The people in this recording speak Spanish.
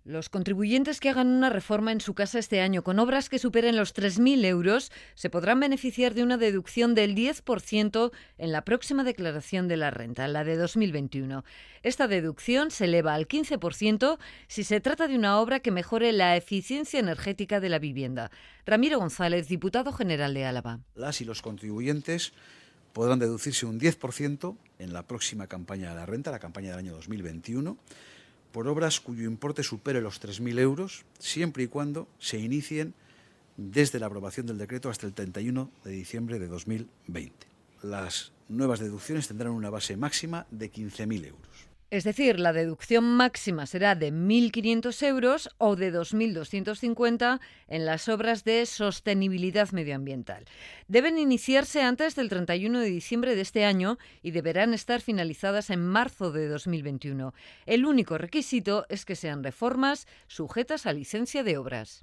Los contribuyentes que hagan una reforma en su casa este año con obras que superen los 3.000 euros se podrán beneficiar de una deducción del 10% en la próxima declaración de la renta, la de 2021. Esta deducción se eleva al 15% si se trata de una obra que mejore la eficiencia energética de la vivienda. Ramiro González, diputado general de Álava. Las y los contribuyentes podrán deducirse un 10% en la próxima campaña de la renta, la campaña del año 2021, por obras cuyo importe supere los 3.000 euros, siempre y cuando se inicien desde la aprobación del decreto hasta el 31 de diciembre de 2020. Las nuevas deducciones tendrán una base máxima de 15.000 euros. Es decir, la deducción máxima será de 1.500 euros o de 2.250 en las obras de sostenibilidad medioambiental. Deben iniciarse antes del 31 de diciembre de este año y deberán estar finalizadas en marzo de 2021. El único requisito es que sean reformas sujetas a licencia de obras.